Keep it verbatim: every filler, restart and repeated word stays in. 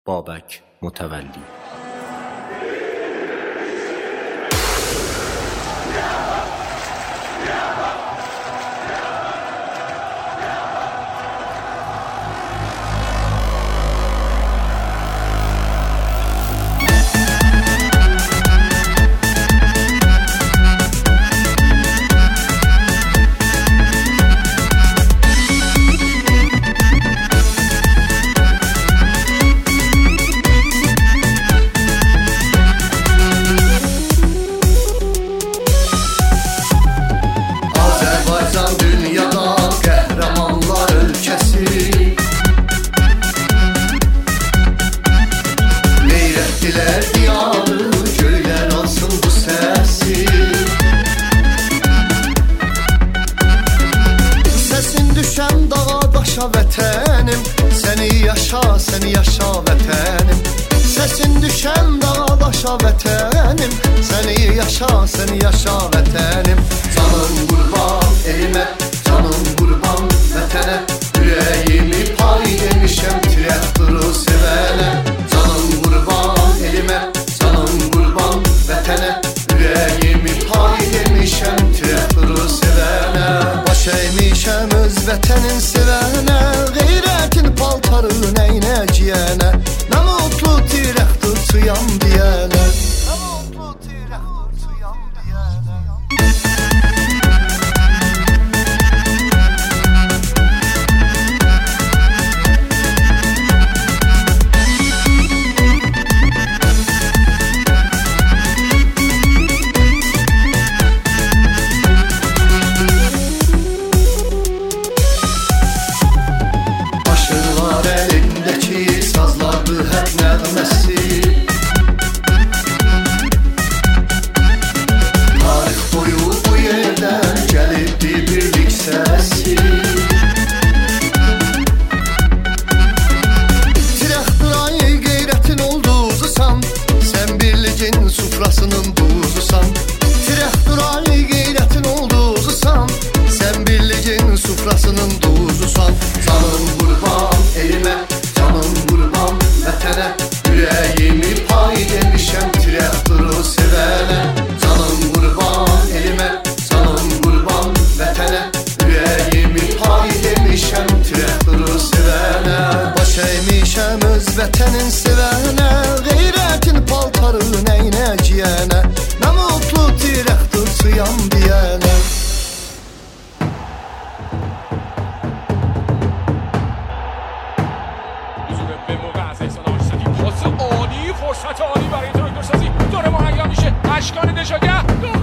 بابک متولی. Vətənim, səni yaşa, səni yaşa vətənim. Səsin düşən dağa daşa vətənim, səni yaşa, səni yaşa vətənim. Canım qurban elimə, canım qurban vətənə, ürəyimi pay demişəm traktoru sevənə. Canım qurban elimə, canım qurban vətənə, ürəyimi pay demişəm traktoru sevənə. Baş əymişəm öz vətənin sevənə, qeyrətin paltarı nəynə giyənə. Nə mutlu traktorçuyam deyənə, nə mutlu traktorçuyam deyənə. Sufrasının duzusan, traktoray qeyrətin olduzusan, sən birliyin sufrasının duzusan. Canım qurban elimə, canım qurban vətənə, ürəyimi pay demişəm traktoru sevənə. Canım qurban elimə, canım qurban vətənə, ürəyimi pay demişəm traktoru sevənə. Baş əymişəm öz vətənin sevənə, qeyrətin paltarı nəynə giyənə. Nə mutlu traktorçuyam deyənə. عالی فرصت عالی برای تراکتورسازی داره مهیا میشه. اشکان نژادگر